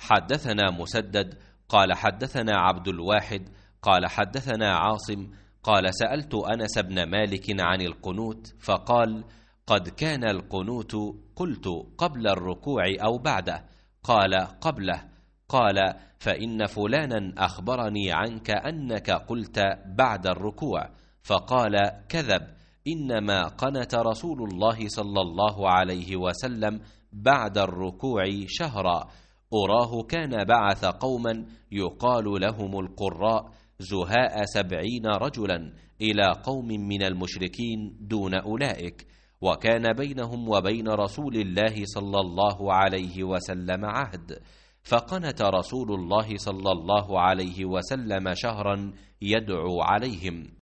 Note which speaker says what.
Speaker 1: حدثنا مسدد قال حدثنا عبد الواحد قال حدثنا عاصم قال سألت أنس بن مالك عن القنوت فقال قد كان القنوت. قلت قبل الركوع أو بعده؟ قال قبله. قال فإن فلانا أخبرني عنك أنك قلت بعد الركوع. فقال كذب، إنما قنت رسول الله صلى الله عليه وسلم بعد الركوع شهرا، أراه كان بعث قوما يقال لهم القراء زهاء 70 رجلا إلى قوم من المشركين دون أولئك، وكان بينهم وبين رسول الله صلى الله عليه وسلم عهد، فقنت رسول الله صلى الله عليه وسلم شهرا يدعو عليهم.